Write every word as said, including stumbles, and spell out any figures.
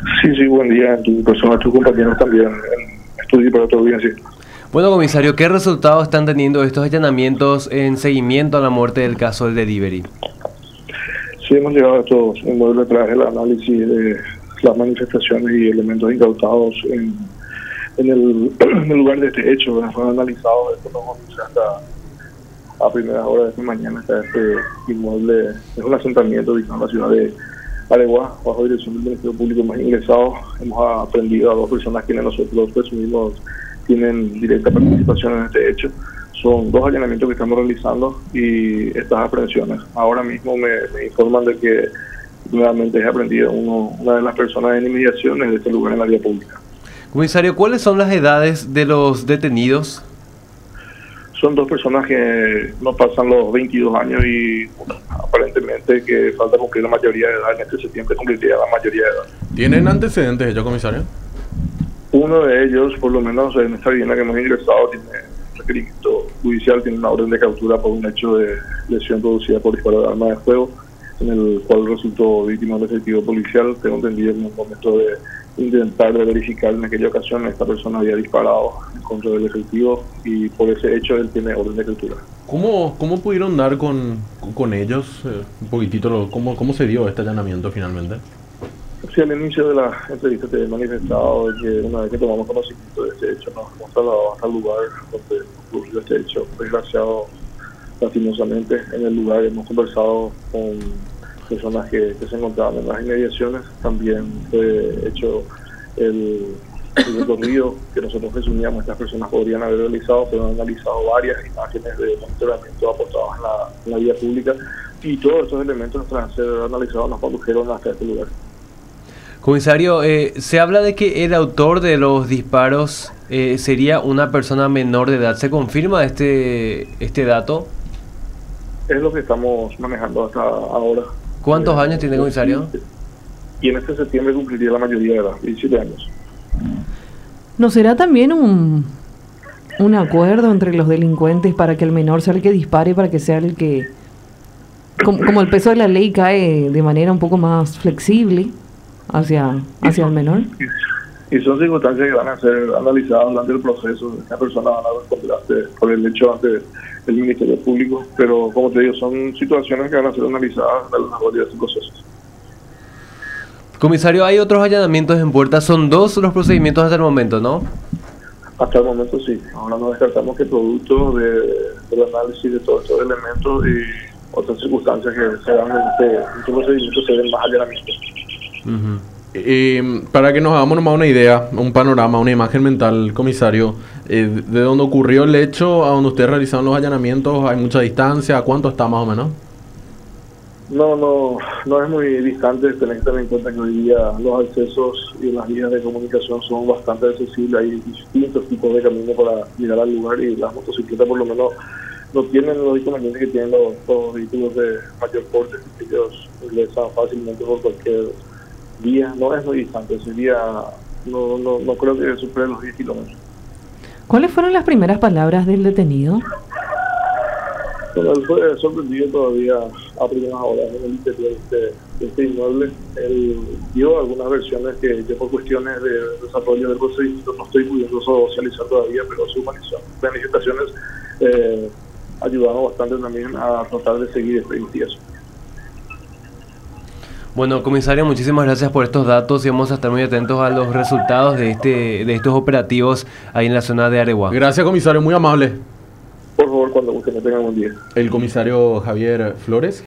Sí, sí, buen día. En tu persona, tus compañeros también en estudio y para tu audiencia. Bueno, comisario, ¿qué resultados están teniendo estos allanamientos en seguimiento a la muerte del caso del delivery? Sí, hemos llegado a estos inmuebles tras el análisis de las manifestaciones y elementos incautados en, en, el, en el lugar de este hecho. Fueron analizados desde los hasta a primeras horas de esta mañana. Hasta este inmueble es un asentamiento ubicado en la ciudad de Areguá, bajo dirección del Ministerio Público más ingresado. Hemos aprendido a dos personas quienes nosotros presumimos tienen directa participación en este hecho. Son dos allanamientos que estamos realizando y estas aprehensiones. Ahora mismo me, me informan de que nuevamente es aprendida uno, una de las personas en inmediaciones de este lugar en la vía pública. Comisario, ¿cuáles son las edades de los detenidos? Son dos personas que no pasan los veintidós años y aparentemente que falta cumplir la mayoría de edad. En este septiembre cumpliría la mayoría de edad. ¿Tienen antecedentes ellos, comisario? Uno de ellos, por lo menos en esta vivienda que hemos ingresado, tiene requerimiento judicial, tiene una orden de captura por un hecho de lesión producida por disparo de arma de fuego, en el cual resultó víctima de un efectivo policial. Tengo entendido en un momento de intentar de verificar en aquella ocasión, esta persona había disparado en contra del efectivo y por ese hecho él tiene orden de captura. ¿Cómo, cómo pudieron dar con, con ellos? Eh, un poquitito, ¿cómo, ¿cómo se dio este allanamiento finalmente? Sí, al inicio de la entrevista te he manifestado que una vez que tomamos conocimiento de este hecho nos hemos trasladado hasta el lugar donde ocurrió este hecho. Desgraciado, lastimosamente, en el lugar hemos conversado con personas que, que se encontraban en las inmediaciones. También fue hecho el, el recorrido que nosotros presumíamos estas personas podrían haber realizado. Fueron analizadas varias imágenes de monitoramiento apostadas en la, en la vía pública y todos estos elementos tras ser analizados nos condujeron hasta este lugar. Comisario, eh, se habla de que el autor de los disparos eh, sería una persona menor de edad. ¿Se confirma este este dato? Es lo que estamos manejando hasta ahora. ¿Cuántos eh, años tiene, comisario? Y en este septiembre cumpliría la mayoría de edad, diecisiete años. ¿No será también un, un acuerdo entre los delincuentes para que el menor sea el que dispare, para que sea el que... Como, como el peso de la ley cae de manera un poco más flexible hacia, hacia el menor? Y son circunstancias que van a ser analizadas durante el proceso. Esta persona van a responder ante, por el hecho ante el Ministerio Público, pero como te digo, son situaciones que van a ser analizadas en la mayoría de estos procesos. Comisario, hay otros allanamientos en puerta. Son dos los procedimientos hasta el momento, ¿no? Hasta el momento sí. Ahora no descartamos que producto de, del análisis de todos estos elementos y otras circunstancias que se dan en este, en este procedimiento se den más allanamientos. Uh-huh. Eh, para que nos hagamos nomás una idea, un panorama, una imagen mental, comisario, eh, de donde ocurrió el hecho a donde ustedes realizaron los allanamientos, ¿hay mucha distancia? ¿A cuánto está más o menos? No, no, no es muy distante. Tenés que tener en cuenta que hoy día los accesos y las vías de comunicación son bastante accesibles. Hay distintos tipos de caminos para llegar al lugar y las motocicletas por lo menos no tienen los inconvenientes que tienen los, los vehículos de mayor porte. Ellos ingresan fácilmente por cualquier vía. No es muy distante, sería, no, no, no creo que supere los diez kilómetros. ¿Cuáles fueron las primeras palabras del detenido? Bueno, él fue sorprendido todavía a primeras horas en el interior de este, de este inmueble. Él dio algunas versiones que yo por cuestiones de desarrollo del procedimiento no estoy pudiendo socializar todavía, pero sus manifestaciones eh, ayudaron bastante también a tratar de seguir esta investigación. Bueno, comisario, muchísimas gracias por estos datos y vamos a estar muy atentos a los resultados de este de estos operativos ahí en la zona de Areguá. Gracias, comisario, muy amable. Por favor, cuando gusten, que tengan un día. El comisario Javier Flores.